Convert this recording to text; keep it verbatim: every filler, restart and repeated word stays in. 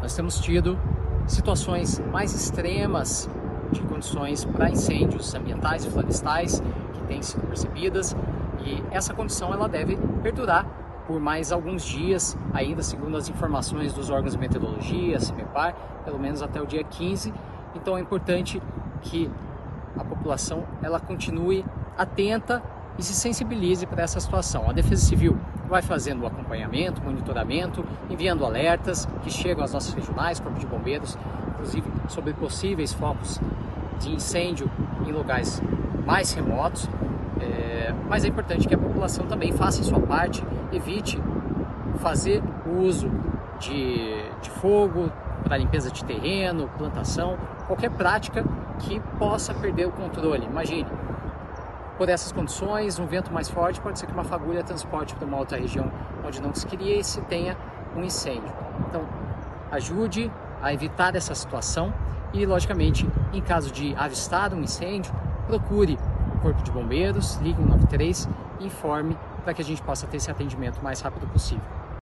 nós temos tido situações mais extremas de condições para incêndios ambientais e florestais que têm sido percebidas, e essa condição ela deve perdurar por mais alguns dias, ainda segundo as informações dos órgãos de meteorologia, CIMEPAR, pelo menos até o dia quinze. Então é importante que a população ela continue atenta e se sensibilize para essa situação. A Defesa Civil vai fazendo o acompanhamento, monitoramento, enviando alertas que chegam às nossas regionais, Corpo de Bombeiros, inclusive sobre possíveis focos de incêndio em lugares mais remotos. É, mas é importante que a população também faça a sua parte, evite fazer o uso de, de fogo para limpeza de terreno, plantação, qualquer prática que possa perder o controle. Imagine, por essas condições, um vento mais forte, pode ser que uma fagulha transporte para uma outra região onde não se queria e se tenha um incêndio. Então, ajude a evitar essa situação e, logicamente, em caso de avistar um incêndio, procure o Corpo de Bombeiros, ligue um nove três e informe para que a gente possa ter esse atendimento o mais rápido possível.